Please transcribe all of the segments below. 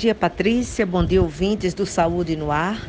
Bom dia, Patrícia. Bom dia, ouvintes do Saúde no Ar.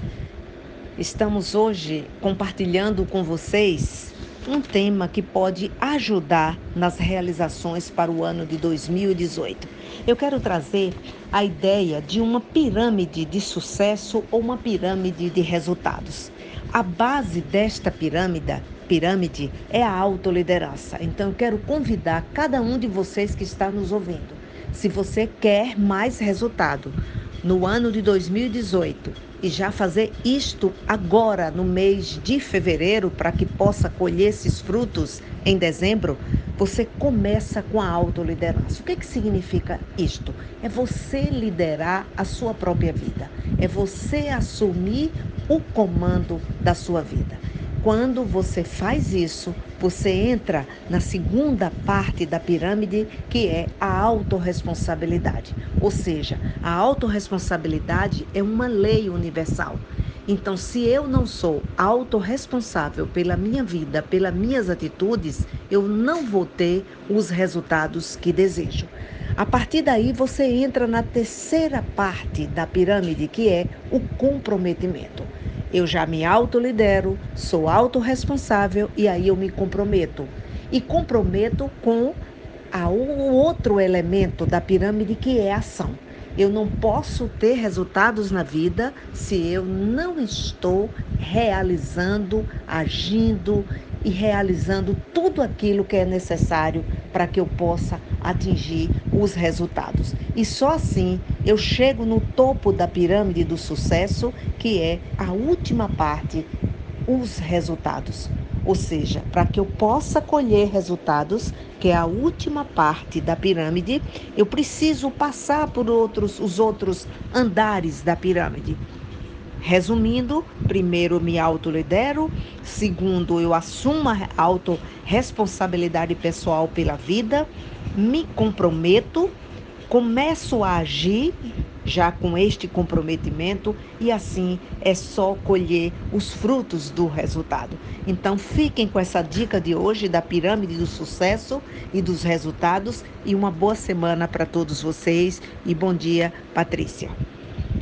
Estamos hoje compartilhando com vocês um tema que pode ajudar nas realizações para o ano de 2018. Eu quero trazer a ideia de uma pirâmide de sucesso ou uma pirâmide de resultados. A base desta pirâmide é a autoliderança. Então, eu quero convidar cada um de vocês que está nos ouvindo. Se você quer mais resultado no ano de 2018 e já fazer isto agora no mês de fevereiro para que possa colher esses frutos em dezembro, você começa com a autoliderança. O que significa isto? É você liderar a sua própria vida. É você assumir o comando da sua vida. Quando você faz isso, você entra na segunda parte da pirâmide, que é a autorresponsabilidade. Ou seja, a autorresponsabilidade é uma lei universal. Então, se eu não sou autorresponsável pela minha vida, pelas minhas atitudes, eu não vou ter os resultados que desejo. A partir daí, você entra na terceira parte da pirâmide, que é o comprometimento. Eu já me autolidero, sou autorresponsável e aí eu me comprometo. E comprometo com o outro elemento da pirâmide, que é a ação. Eu não posso ter resultados na vida se eu não estou realizando, agindo e realizando tudo aquilo que é necessário para que eu possa atingir os resultados. E só assim eu chego no topo da pirâmide do sucesso, que é a última parte, os resultados. Ou seja, para que eu possa colher resultados, que é a última parte da pirâmide, eu preciso passar por os outros andares da pirâmide. Resumindo, primeiro, me autolidero. Segundo, eu assumo a autorresponsabilidade pessoal pela vida. Me comprometo. Começo a agir já com este comprometimento e assim é só colher os frutos do resultado. Então fiquem com essa dica de hoje da pirâmide do sucesso e dos resultados e uma boa semana para todos vocês e bom dia, Patrícia.